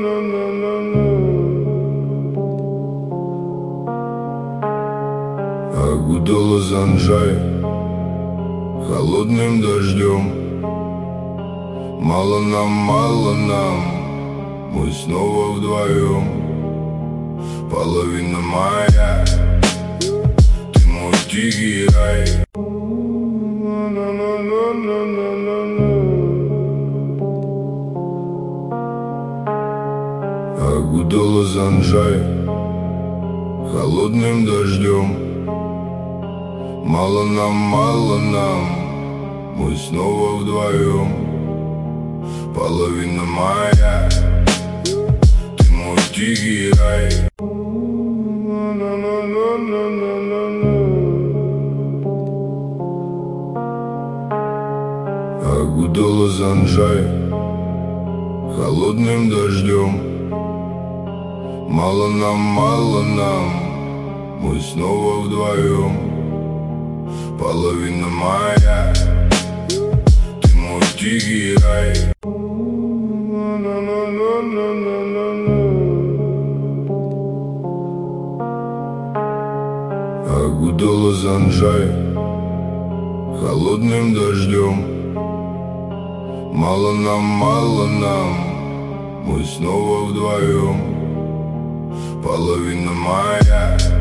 Окутала Санджай холодным дождем. Мало нам, мы снова вдвоем. Половина мая, ты мой тихий рай. Окутала Санджай холодным дождем. Мало нам, мы снова вдвоем. Половина мая, ты мой тихий рай. Окутала Санджай холодным дождем. Мало нам, мы снова вдвоем. Половина мая, ты мой тихий рай. Окутала Санджай холодным дождем. Мало нам, мы снова вдвоем. Половина мая.